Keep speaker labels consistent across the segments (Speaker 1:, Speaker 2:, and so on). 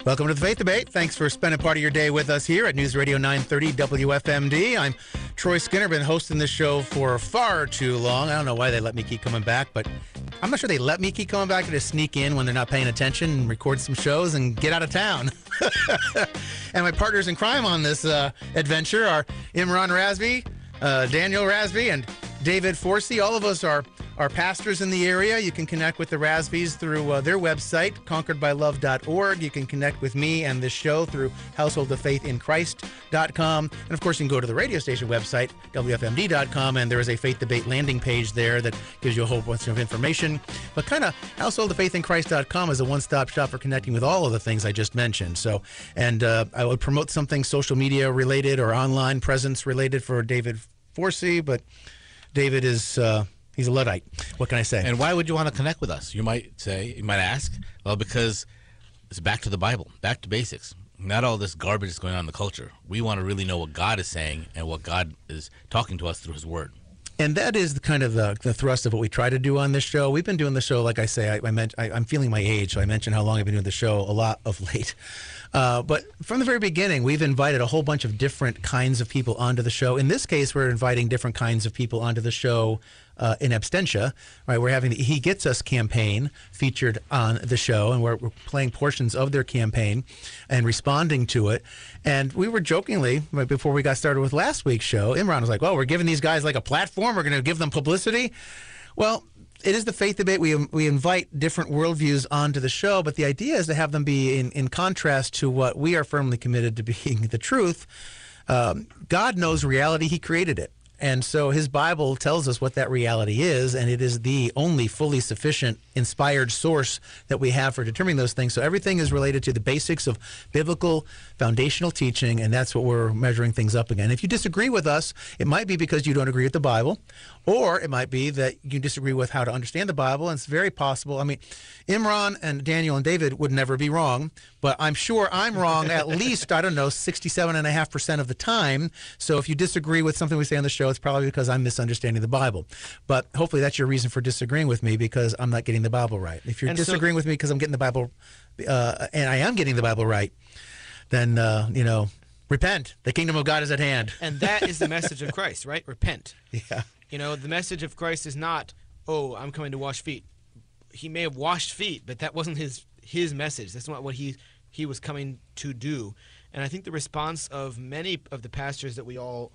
Speaker 1: Welcome to the Faith Debate. Thanks for spending part of your day with us here at News Radio 930 WFMD. I'm Troy Skinner, been hosting this show for far too long. I don't know why they let me keep coming back, but I'm not sure they let me keep coming back. They just sneak in when they're not paying attention and record some shows and get out of town. And my partners in crime on this adventure are Imran Rasby, Daniel Rasby, and David Forsey. All of us are pastors in the area. You can connect with the Rasbys through their website, conqueredbylove.org. You can connect with me and this show through householdoffaithinchrist.com. And, of course, you can go to the radio station website, wfmd.com, and there is a Faith Debate landing page there that gives you a whole bunch of information. But kind of householdoffaithinchrist.com is a one-stop shop for connecting with all of the things I just mentioned. So, and I would promote something social media related or online presence related for David Forsey, but David is... he's a Luddite. What can I say?
Speaker 2: And why would you want to connect with us? You might ask, well, because it's back to the Bible, back to basics. Not all this garbage is going on in the culture. We want to really know what God is saying and what God is talking to us through his word.
Speaker 1: And that is the kind of the thrust of what we try to do on this show. We've been doing the show, like I say, I'm feeling my age, so I mentioned how long I've been doing the show a lot of late. But from the very beginning, we've invited a whole bunch of different kinds of people onto the show. In this case, we're inviting different kinds of people onto the show in absentia. Right? We're having the He Gets Us campaign featured on the show, and we're playing portions of their campaign and responding to it. And we were jokingly, right before we got started with last week's show, Imran was like, well, we're giving these guys like a platform. We're going to give them publicity. Well, it is the Faith Debate. We invite different worldviews onto the show, but the idea is to have them be in contrast to what we are firmly committed to being the truth. God knows reality. He created it. And so his Bible tells us what that reality is, and it is the only fully sufficient, inspired source that we have for determining those things. So everything is related to the basics of biblical foundational teaching, and that's what we're measuring things up again. If you disagree with us, it might be because you don't agree with the Bible, or it might be that you disagree with how to understand the Bible, and it's very possible. I mean, Imran and Daniel and David would never be wrong, but I'm sure I'm wrong at least, 67.5% of the time. So if you disagree with something we say on the show, it's probably because I'm misunderstanding the Bible. But hopefully that's your reason for disagreeing with me, because I'm not getting the Bible right. If you're disagreeing with me because I'm getting the Bible, and I am getting the Bible right, then, repent. The kingdom of God is at hand.
Speaker 3: And that is the message of Christ, right? Repent.
Speaker 1: Yeah.
Speaker 3: The message of Christ is not, oh, I'm coming to wash feet. He may have washed feet, but that wasn't his message. That's not what he was coming to do. And I think the response of many of the pastors that we all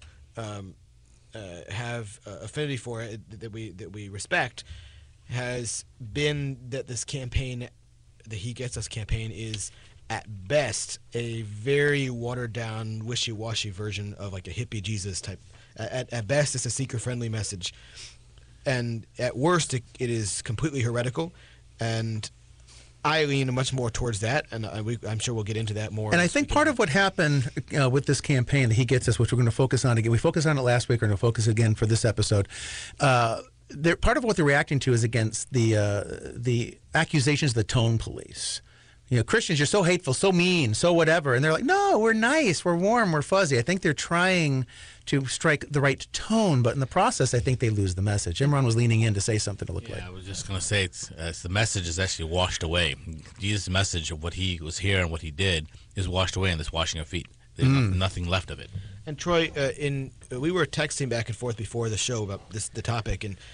Speaker 3: have affinity for, that we respect, has been that this campaign, the He Gets Us campaign, is at best a very watered down, wishy-washy version of like a hippie Jesus type. At best, it's a seeker-friendly message, and at worst, it is completely heretical. And I lean much more towards that, and I'm sure we'll get into that more.
Speaker 1: And I think part of what happened with this campaign that He Gets Us, which we're going to focus on again, we focused on it last week, we're going to focus again for this episode. Part of what they're reacting to is against the accusations of the tone police. Christians, you're so hateful, so mean, so whatever. And they're like, no, we're nice, we're warm, we're fuzzy. I think they're trying to strike the right tone, but in the process, I think they lose the message. Imran was leaning in to say something to look like.
Speaker 2: I was just going to say, it's the message is actually washed away. Jesus' message of what he was here and what he did is washed away in this washing of feet. There's nothing left of it.
Speaker 3: And Troy, we were texting back and forth before the show about the topic, and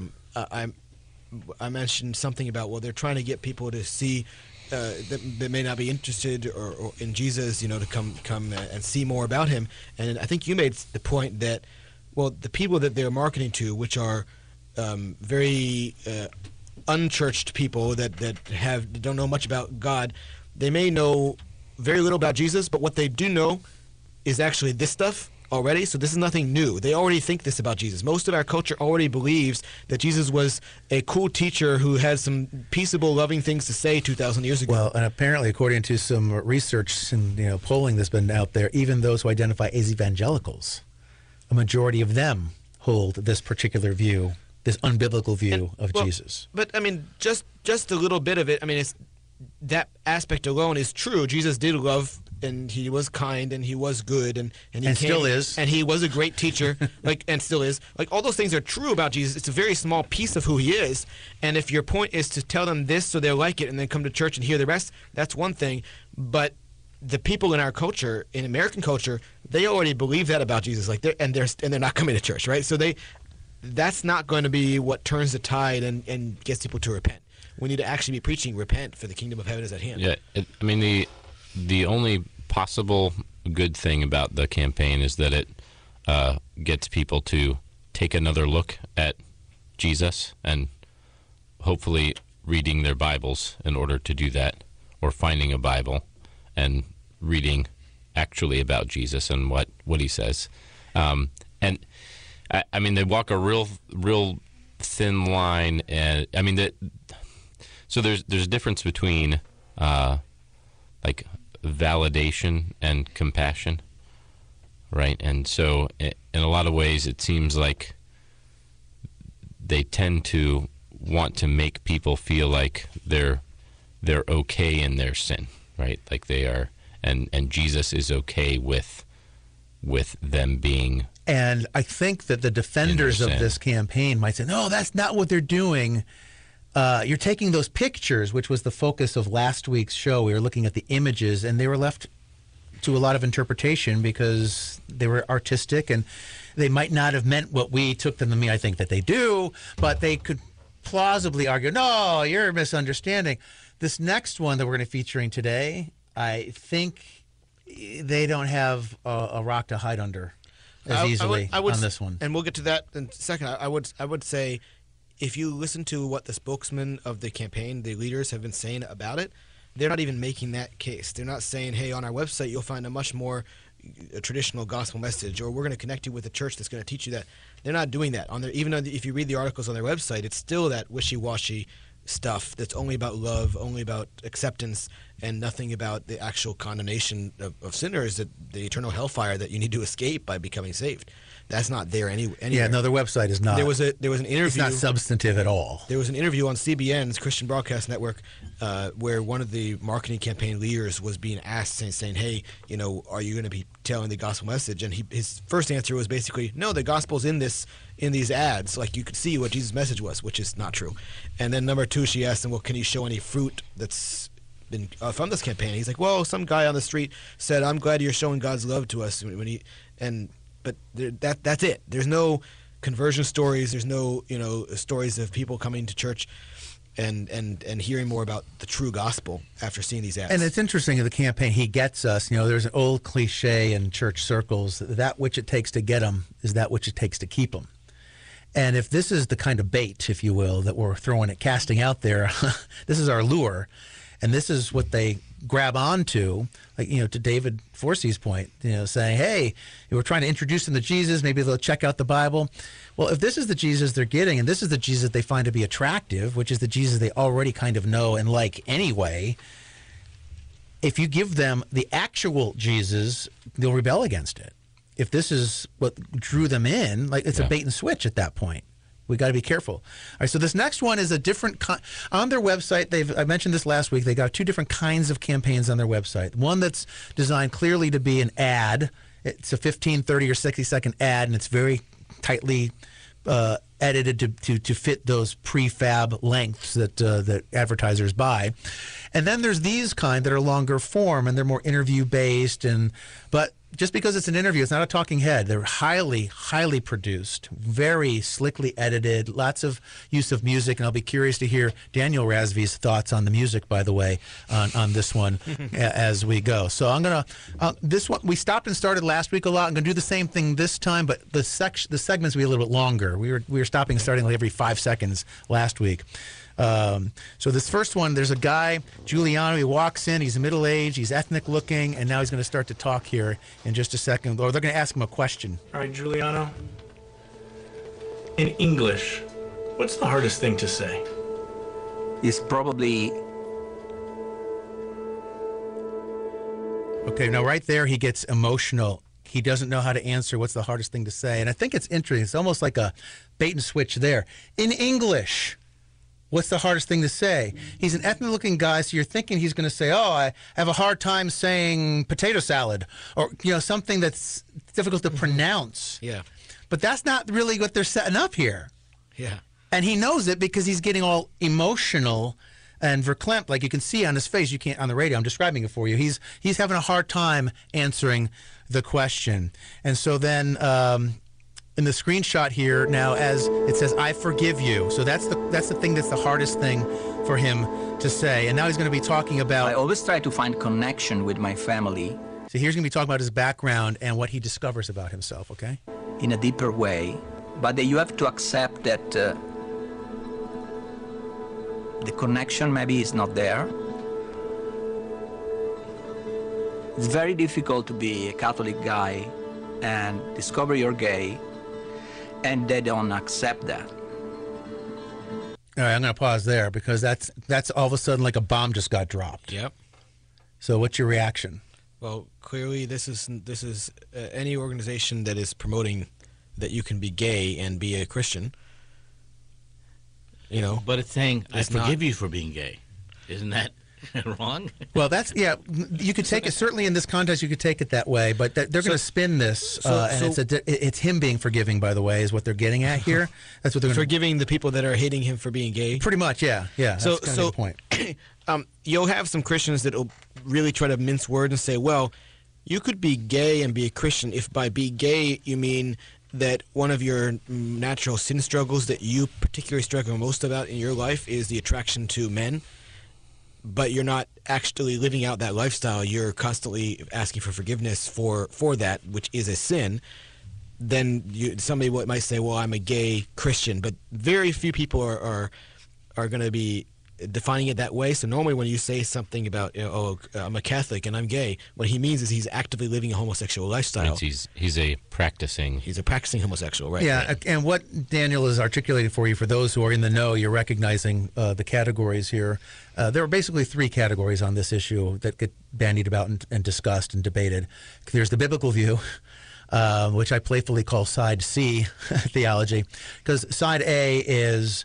Speaker 3: I mentioned something about, well, they're trying to get people to see that may not be interested or in Jesus, to come and see more about him. And I think you made the point that, well, the people that they're marketing to, which are very unchurched people that don't know much about God, they may know very little about Jesus, but what they do know is actually this stuff already. So this is nothing new. They already think this about Jesus. Most of our culture already believes that Jesus was a cool teacher who had some peaceable, loving things to say 2,000 years ago.
Speaker 1: Well, and apparently, according to some research and polling that's been out there, even those who identify as evangelicals, a majority of them hold this particular view, this unbiblical view of Jesus.
Speaker 3: But I mean, just a little bit of it. I mean, it's that aspect alone is true. Jesus did love he was kind and he was good and he
Speaker 1: And still is.
Speaker 3: and he was a great teacher and still is. Like, all those things are true about Jesus. It's a very small piece of who he is. And if your point is to tell them this so they'll like it and then come to church and hear the rest, that's one thing. But the people in our culture, in American culture, they already believe that about Jesus. Like, they're not coming to church, right? So that's not going to be what turns the tide and gets people to repent. We need to actually be preaching, repent, for the kingdom of heaven is at hand.
Speaker 4: Yeah, I mean, the only possible good thing about the campaign is that it gets people to take another look at Jesus and hopefully reading their Bibles in order to do that, or finding a Bible and reading actually about Jesus and what he says. And I mean, they walk a real thin line, and I mean so there's a difference between like validation and compassion, right? And so in a lot of ways it seems like they tend to want to make people feel like they're okay in their sin, right? Like they are, and Jesus is okay with them being.
Speaker 1: And I think that the defenders of this campaign might say, no, that's not what they're doing. You're taking those pictures, which was the focus of last week's show. We were looking at the images, and they were left to a lot of interpretation because they were artistic, and they might not have meant what we took them to mean. I think that they do, but they could plausibly argue, no, you're misunderstanding. This next one that we're going to be featuring today, I think they don't have a rock to hide under as easily on this one.
Speaker 3: And we'll get to that in a second. I would say, if you listen to what the spokesman of the campaign, the leaders, have been saying about it, they're not even making that case. They're not saying, hey, on our website you'll find a much more traditional gospel message, or we're going to connect you with a church that's going to teach you that. They're not doing that. Even though if you read the articles on their website, it's still that wishy-washy stuff that's only about love, only about acceptance, and nothing about the actual condemnation of sinners, that the eternal hellfire that you need to escape by becoming saved. That's not there anywhere.
Speaker 1: Yeah, no, their website is not.
Speaker 3: There was an interview. It's
Speaker 1: not substantive at all.
Speaker 3: There was an interview on CBN's Christian Broadcast Network where one of the marketing campaign leaders was being asked, saying, hey, are you going to be telling the gospel message? And his first answer was basically, no, the gospel's in these ads. Like, you could see what Jesus' message was, which is not true. And then number two, she asked him, well, can you show any fruit that's been from this campaign? He's like, well, some guy on the street said, I'm glad you're showing God's love to us. But that's it. There's no conversion stories. There's no stories of people coming to church and hearing more about the true gospel after seeing these ads.
Speaker 1: And it's interesting in the campaign, he gets us. There's an old cliche in church circles: that which it takes to get them is that which it takes to keep them. And if this is the kind of bait, if you will, that we're casting out there, this is our lure, and this is what they grab onto, like, to David Forsey's point, saying, hey, we're trying to introduce them to Jesus, maybe they'll check out the Bible. Well, if this is the Jesus they're getting, and this is the Jesus they find to be attractive, which is the Jesus they already kind of know and like anyway, if you give them the actual Jesus, they'll rebel against it. If this is what drew them in, like, it's a bait and switch at that point. We got to be careful. All right, so this next one is a different on their website. I mentioned this last week. They got two different kinds of campaigns on their website. One that's designed clearly to be an ad. It's a 15, 30, or 60-second ad, and it's very tightly edited to fit those prefab lengths that advertisers buy. And then there's these kind that are longer form, and they're more interview based, but just because it's an interview, it's not a talking head. They're highly, highly produced, very slickly edited, lots of use of music, and I'll be curious to hear Daniel Razvi's thoughts on the music, by the way, on this one as we go. So I'm going to, this one, we stopped and started last week a lot. I'm going to do the same thing this time, but the segments will be a little bit longer. We were stopping and starting like every 5 seconds last week. So this first one, there's a guy, Giuliano, he walks in, he's middle-aged, he's ethnic-looking, and now he's going to start to talk here in just a second, or they're going to ask him a question.
Speaker 5: All right, Giuliano, in English, what's the hardest thing to say?
Speaker 6: It's probably...
Speaker 1: Okay, now right there he gets emotional. He doesn't know how to answer what's the hardest thing to say, and I think it's interesting. It's almost like a bait and switch there. In English... What's the hardest thing to say? He's an ethnic-looking guy, so you're thinking he's going to say, oh, I have a hard time saying potato salad, or something that's difficult to pronounce.
Speaker 3: Yeah.
Speaker 1: But that's not really what they're setting up here.
Speaker 3: Yeah.
Speaker 1: And he knows it because he's getting all emotional and verklempt, like you can see on his face. You can't on the radio. I'm describing it for you. He's having a hard time answering the question. And so then in the screenshot here now, as it says, "I forgive you." So that's the thing that's the hardest thing for him to say. And now he's going to be talking
Speaker 6: I
Speaker 1: about.
Speaker 6: always try to find connection with my family
Speaker 1: So here's going to be talking about his background and what he discovers about himself. Okay.
Speaker 6: in a deeper way, but that you have to accept that the connection maybe is not there. It's very difficult to be a Catholic guy and discover you're gay, and they don't accept that.
Speaker 1: All right, I'm going to pause there because that's all of a sudden like a bomb just got dropped.
Speaker 3: Yep.
Speaker 1: So what's your reaction?
Speaker 3: Well, clearly, this is any organization that is promoting that you can be gay and be a Christian.
Speaker 2: But it's saying, I
Speaker 3: It's
Speaker 2: forgive
Speaker 3: not-
Speaker 2: you for being gay. Isn't that wrong?
Speaker 1: Well, you could take it, certainly in this context, you could take it that way, but they're going to spin this, and it's him being forgiving, by the way, is what they're getting at here. That's what they're going to.
Speaker 3: Forgiving the people that are hating him for being gay.
Speaker 1: Pretty much, yeah. That's
Speaker 3: So-
Speaker 1: kind of
Speaker 3: so-
Speaker 1: the point.
Speaker 3: You'll have some Christians that will really try to mince words and say, well, you could be gay and be a Christian if by be gay you mean that one of your natural sin struggles that you particularly struggle most about in your life is the attraction to men, but you're not actually living out that lifestyle. You're constantly asking for forgiveness for that, which is a sin. Then somebody might say, well, I'm a gay Christian, but very few people are going to be defining it that way. So normally when you say something about, I'm a Catholic and I'm gay, what he means is he's actively living a homosexual lifestyle.
Speaker 4: Means he's a practicing.
Speaker 3: He's a practicing homosexual, right?
Speaker 1: Yeah, and what Daniel is articulating for you, for those who are in the know, you're recognizing the categories here. There are basically three categories on this issue that get bandied about and discussed and debated. There's the biblical view, which I playfully call side C theology, because side A is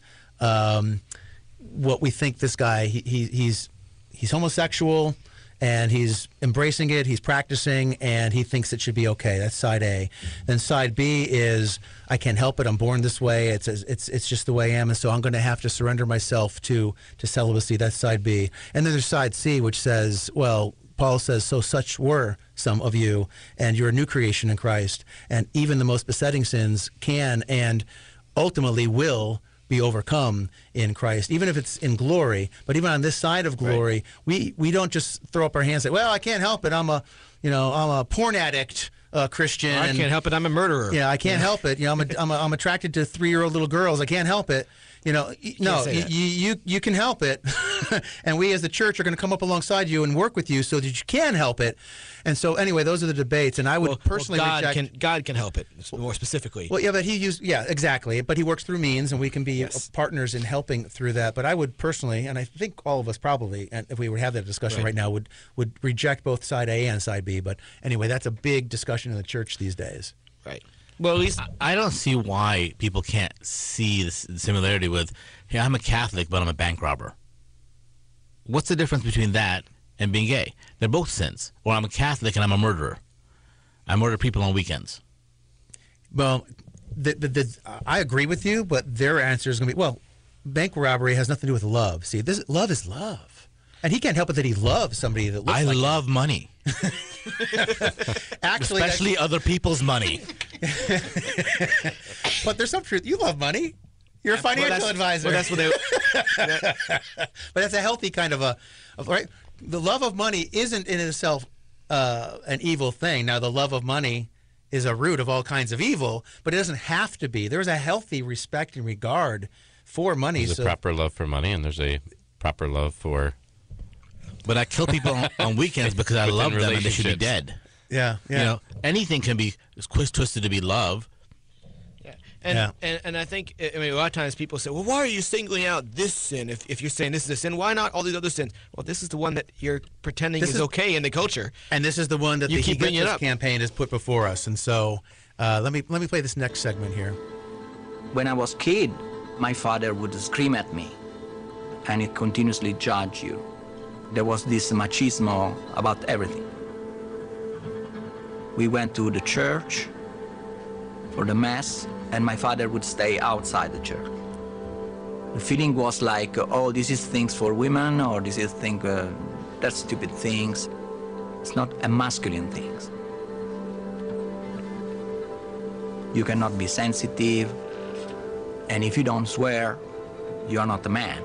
Speaker 1: what we think this guy, he's homosexual, and he's embracing it, he's practicing, and he thinks it should be okay. That's side A. Then side B is, I can't help it, I'm born this way, it's just the way I am, and so I'm going to have to surrender myself to celibacy. That's side B. And then there's side C, which says, well, Paul says, so such were some of you, and you're a new creation in Christ, and even the most besetting sins can and ultimately will be overcome in Christ, even if it's in glory. But even on this side of glory, we don't just throw up our hands and say, well, I can't help it, I'm a porn addict Christian.
Speaker 3: I can't help it, I'm a murderer.
Speaker 1: Yeah, I can't help it. I'm attracted to 3-year-old little girls. I can't help it. No, you can help it. And we as the church are going to come up alongside you and work with you so that you can help it. And so anyway, those are the debates. And I would personally reject.
Speaker 3: God can help it more specifically.
Speaker 1: Well, yeah, but exactly. But he works through means, and we can be partners in helping through that. But I would personally, and I think all of us probably, and if we would have that discussion right now, would reject both side A and side B. But anyway, that's a big discussion in the church these days.
Speaker 3: Right.
Speaker 2: Well, at least I don't see why people can't see the similarity with, hey, I'm a Catholic, but I'm a bank robber. What's the difference between that and being gay? They're both sins. Or I'm a Catholic and I'm a murderer. I murder people on weekends.
Speaker 1: Well, I agree with you, but their answer is going to be, well, bank robbery has nothing to do with love. See, love is love. And he can't help it that he loves somebody that looks
Speaker 2: I
Speaker 1: like
Speaker 2: love money.
Speaker 1: Actually,
Speaker 2: especially other people's money.
Speaker 1: But there's some truth. You love money. You're a financial advisor.
Speaker 3: Well, that's what they.
Speaker 1: But that's a healthy kind of right. The love of money isn't in itself an evil thing. Now, the love of money is a root of all kinds of evil, but it doesn't have to be. There's a healthy respect and regard for money.
Speaker 4: There's a proper love for money, and there's a proper love for.
Speaker 2: But I kill people on weekends because I love them and they should be dead.
Speaker 1: Yeah.
Speaker 2: Anything can be twisted to be love.
Speaker 3: And I think, a lot of times people say, well, why are you singling out this sin? If you're saying this is a sin, why not all these other sins? Well, this is the one that you're pretending is okay in the culture.
Speaker 1: And this is the one that the He Gets Us campaign has put before us. And so let me play this next segment here.
Speaker 6: When I was a kid, my father would scream at me and it continuously judged you. There was this machismo about everything. We went to the church for the mass, and my father would stay outside the church. The feeling was like, oh, this is things for women, or this is that's stupid things. It's not a masculine thing. You cannot be sensitive, and if you don't swear, you are not a man.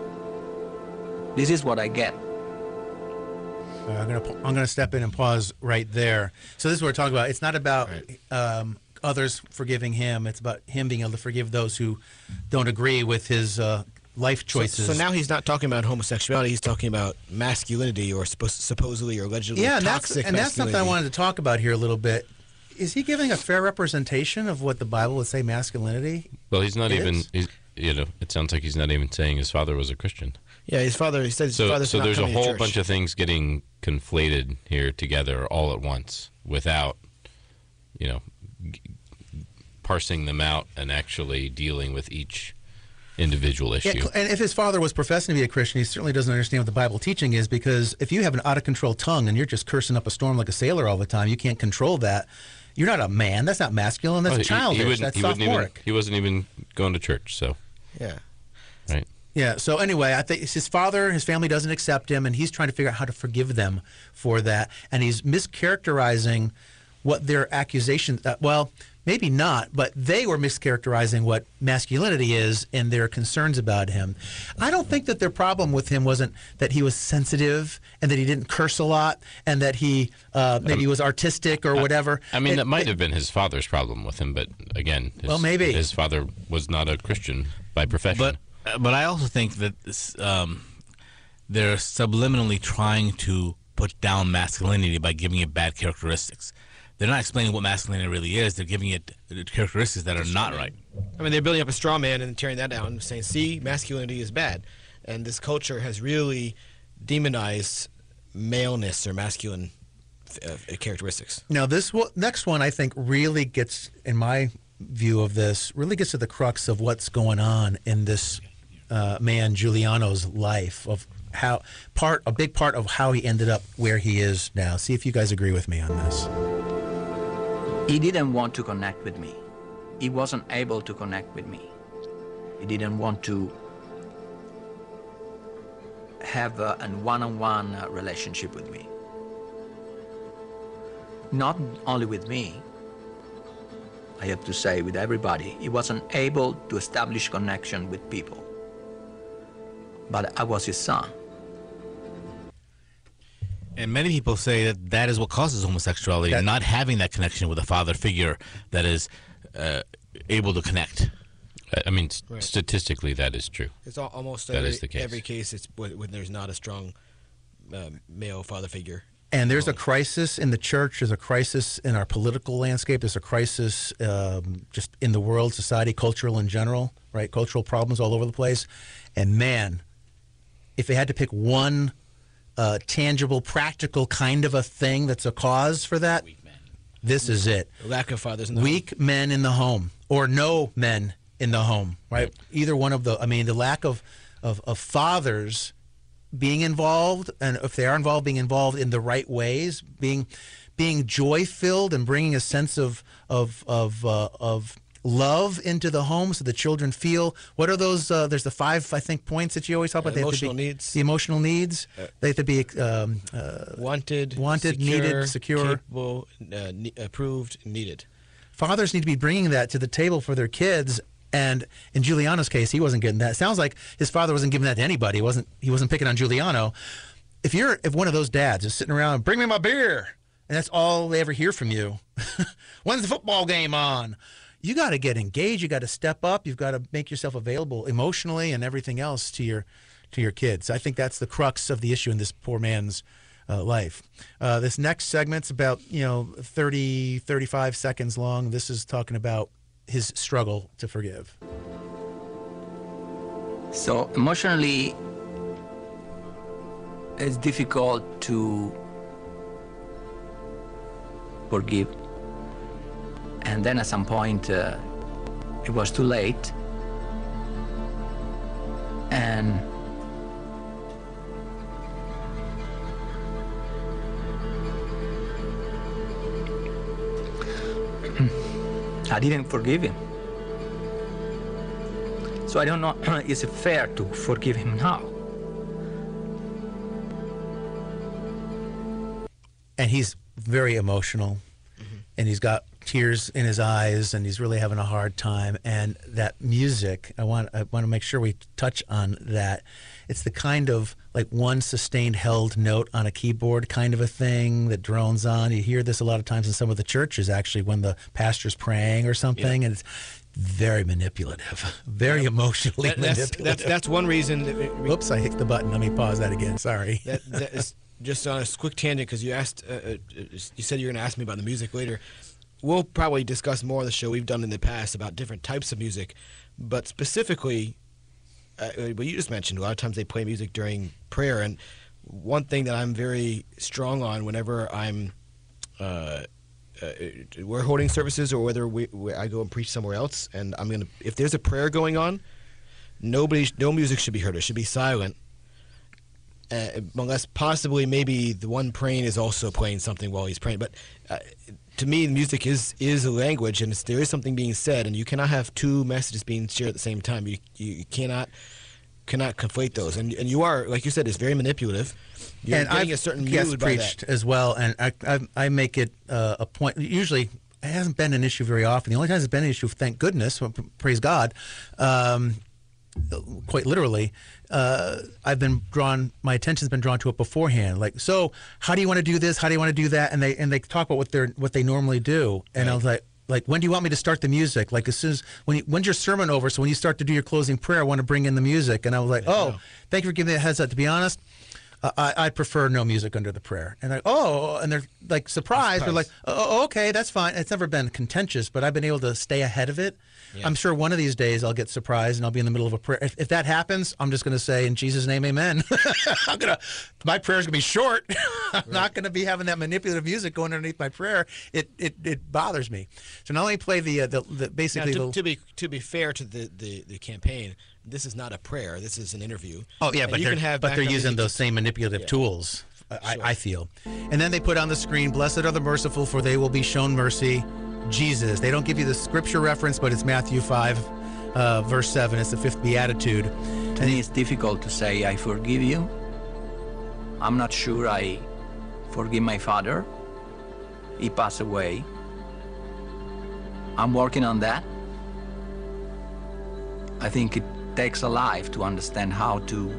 Speaker 6: This is what I get.
Speaker 1: I'm gonna step in and pause right there. So this is what we're talking about. It's not about others forgiving him. It's about him being able to forgive those who don't agree with his life choices.
Speaker 3: So now he's not talking about homosexuality. He's talking about masculinity, or supposedly or allegedly toxic
Speaker 1: and that's something I
Speaker 3: masculinity.
Speaker 1: wanted to talk about here a little bit. Is he giving a fair representation of what the Bible would say masculinity?
Speaker 4: Well, he's not even.
Speaker 1: is?
Speaker 4: He's, it sounds like he's not even saying his father was a Christian.
Speaker 3: Yeah, his father. He said his father's
Speaker 4: So
Speaker 3: not
Speaker 4: there's a
Speaker 3: coming to
Speaker 4: whole
Speaker 3: church.
Speaker 4: bunch of things getting conflated here together all at once without, g- parsing them out and actually dealing with each individual issue.
Speaker 1: Yeah, and if his father was professing to be a Christian, he certainly doesn't understand what the Bible teaching is, because if you have an out-of-control tongue and you're just cursing up a storm like a sailor all the time, you can't control that. You're not a man. That's not masculine. That's childish. That's sophomoric.
Speaker 4: He wasn't even going to church, so,
Speaker 3: Yeah.
Speaker 4: right.
Speaker 1: Yeah, so anyway, I think it's his father, his family doesn't accept him, and he's trying to figure out how to forgive them for that. And he's mischaracterizing what their accusations, well, maybe not, but they were mischaracterizing what masculinity is and their concerns about him. I don't think that their problem with him wasn't that he was sensitive and that he didn't curse a lot and that he maybe was artistic or whatever.
Speaker 4: I mean, that might have been his father's problem with him, but again,
Speaker 1: maybe.
Speaker 4: his father was not a Christian by profession.
Speaker 2: But I also think that they're subliminally trying to put down masculinity by giving it bad characteristics. They're not explaining what masculinity really is. They're giving it characteristics that are not right.
Speaker 3: I mean, they're building up a straw man and tearing that down and saying, see, masculinity is bad. And this culture has really demonized maleness or masculine characteristics.
Speaker 1: Now, this next one, I think, really gets, in my view of this, really gets to the crux of what's going on in this man Giuliano's life, of how a big part of how he ended up where he is now. See if you guys agree with me on this.
Speaker 6: He didn't want to connect with me. He wasn't able to connect with me. He didn't want to have a one-on-one relationship with me. Not only with me, I have to say with everybody. He wasn't able to establish connection with people. But I was his son.
Speaker 2: And many people say that that is what causes homosexuality, not having that connection with a father figure that is able to connect.
Speaker 4: I mean, statistically, that is true.
Speaker 3: It's almost
Speaker 4: That is the case.
Speaker 3: every case. It's when there's not a strong male father figure.
Speaker 1: And there's a crisis in the church. There's a crisis in our political landscape. There's a crisis just in the world, society, cultural in general, right? Cultural problems all over the place. And man, if they had to pick one tangible, practical kind of a thing that's a cause for that, this is it.
Speaker 3: Lack of fathers in the
Speaker 1: Weak men in the home, or no men in the home, right? Either one of the, I mean, the lack of fathers being involved, and if they are involved, being involved in the right ways, being joy-filled and bringing a sense of love into the home, so the children feel. What are those? There's the 5, I think, points that you always talk about. They have to
Speaker 3: emotional
Speaker 1: be,
Speaker 3: needs.
Speaker 1: The emotional needs. They have to be
Speaker 3: wanted,
Speaker 1: wanted,
Speaker 3: secure,
Speaker 1: needed, secure,
Speaker 3: capable, approved, needed.
Speaker 1: Fathers need to be bringing that to the table for their kids. And in Giuliano's case, he wasn't getting that. It sounds like his father wasn't giving that to anybody. He wasn't picking on Giuliano. If one of those dads is sitting around, bring me my beer, and that's all they ever hear from you. When's the football game on? You got to get engaged. You got to step up. You've got to make yourself available emotionally and everything else to your kids. I think that's the crux of the issue in this poor man's life. This next segment's about 30, 35 seconds long. This is talking about his struggle to forgive.
Speaker 6: So emotionally, it's difficult to forgive. And then at some point, it was too late. And I didn't forgive him. So I don't know, is it fair to forgive him now?
Speaker 1: And he's very emotional, and he's got tears in his eyes, and he's really having a hard time. And that music, I want to make sure we touch on that. It's the kind of like one sustained held note on a keyboard kind of a thing that drones on. You hear this a lot of times in some of the churches, actually, when the pastor's praying or something, and it's very manipulative, very emotionally manipulative.
Speaker 3: That's one reason.
Speaker 1: Whoops, I hit the button. Let me pause that again. Sorry.
Speaker 3: That is just on a quick tangent, because you asked, you said you were going to ask me about the music later. We'll probably discuss more on the show we've done in the past about different types of music, but specifically, what you just mentioned, a lot of times they play music during prayer, and one thing that I'm very strong on whenever I'm we're holding services, or whether I go and preach somewhere else, and if there's a prayer going on, no music should be heard. It should be silent, unless possibly maybe the one praying is also playing something while he's praying. But to me, music is a language, and there is something being said, and you cannot have two messages being shared at the same time. You cannot conflate those, and you are, like you said, it's very manipulative. You're
Speaker 1: and
Speaker 3: getting
Speaker 1: I've
Speaker 3: a certain mood by
Speaker 1: preached
Speaker 3: that
Speaker 1: as well, and I make it a point. Usually, it hasn't been an issue very often. The only times it's been an issue, thank goodness, praise God, quite literally, my attention's been drawn to it beforehand. Like, so how do you want to do this? How do you want to do that? And they talk about what they normally do, and I was like, when do you want me to start the music? Like, as soon as when's your sermon over? So when you start to do your closing prayer, I want to bring in the music. And I was like, thank you for giving me a heads up. To be honest, I prefer no music under the prayer. And and they're like surprised. They're like, okay, that's fine. It's never been contentious, but I've been able to stay ahead of it. Yeah. I'm sure one of these days I'll get surprised and I'll be in the middle of a prayer. If that happens, I'm just going to say, in Jesus' name, amen. My prayer's going to be short. I'm not going to be having that manipulative music going underneath my prayer. It bothers me. So not only play the basically
Speaker 3: now, to be fair to the campaign, this is not a prayer. This is an interview.
Speaker 1: Oh yeah, but they're using those same manipulative tools. I feel. And then they put on the screen, "Blessed are the merciful, for they will be shown mercy." Jesus. They don't give you the scripture reference, but it's Matthew 5, verse 7. It's the fifth beatitude.
Speaker 6: To me, it's difficult to say, I forgive you. I'm not sure I forgive my father. He passed away. I'm working on that. I think it takes a life to understand how to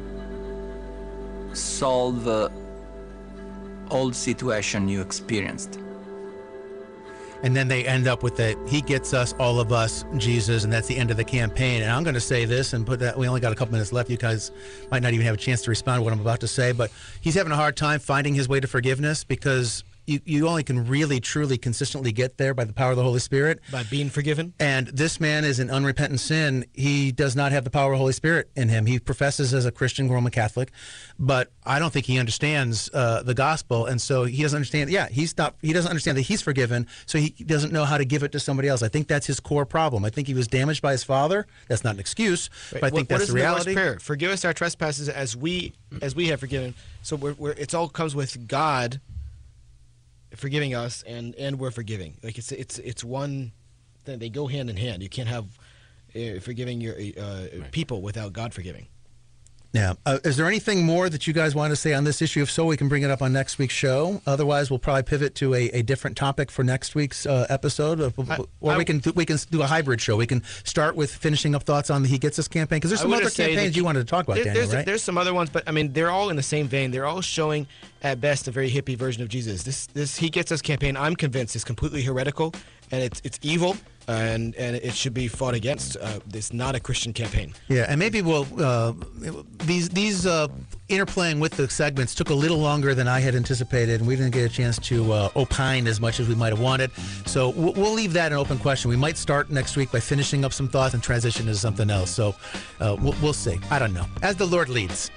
Speaker 6: solve all the situation you experienced.
Speaker 1: And then they end up with he gets us, all of us, Jesus, and that's the end of the campaign. And I'm going to say this and put that, we only got a couple minutes left. You guys might not even have a chance to respond to what I'm about to say, but he's having a hard time finding his way to forgiveness, because you only can really, truly, consistently get there by the power of the Holy Spirit.
Speaker 3: By being forgiven.
Speaker 1: And this man is in unrepentant sin. He does not have the power of the Holy Spirit in him. He professes as a Christian Roman Catholic, but I don't think he understands the gospel, and so he doesn't understand. Yeah, he doesn't understand that he's forgiven, so he doesn't know how to give it to somebody else. I think that's his core problem. I think he was damaged by his father. That's not an excuse, but I think that's the reality.
Speaker 3: What is the Lord's Prayer? Forgive us our trespasses as we have forgiven. So it all comes with God forgiving us, and we're forgiving. Like it's one thing. They go hand in hand. You can't have forgiving your people without God forgiving.
Speaker 1: Yeah. Is there anything more that you guys want to say on this issue? If so, we can bring it up on next week's show. Otherwise, we'll probably pivot to a different topic for next week's episode, or we can do a hybrid show. We can start with finishing up thoughts on the He Gets Us campaign, because there's some other campaigns you wanted to talk about, Daniel, right?
Speaker 3: There's some other ones, but I mean, they're all in the same vein. They're all showing, at best, a very hippie version of Jesus. This He Gets Us campaign, I'm convinced, is completely heretical, and it's evil. And it should be fought against. It's not a Christian campaign.
Speaker 1: Yeah, and maybe we'll these interplaying with the segments took a little longer than I had anticipated, and we didn't get a chance to opine as much as we might have wanted. So we'll leave that an open question. We might start next week by finishing up some thoughts and transition to something else. So we'll see. I don't know. As the Lord leads.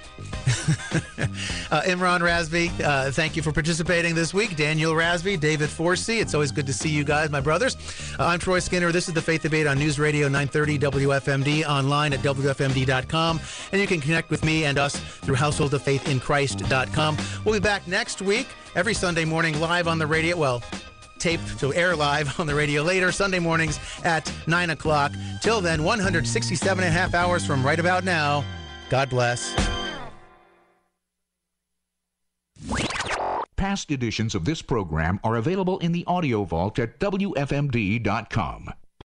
Speaker 1: Imran Razvi, thank you for participating this week. Daniel Razvi, David Forsey. It's always good to see you guys, my brothers. I'm Troy Skinner. This is The Faith Debate on News Radio 930 WFMD, online at WFMD.com. And you can connect with me and us through householdoffaithinchrist.com. We'll be back next week, every Sunday morning, live on the radio. Well, taped to air live on the radio later, Sunday mornings at 9 o'clock. Till then, 167 and a half hours from right about now. God bless.
Speaker 7: Past editions of this program are available in the audio vault at WFMD.com.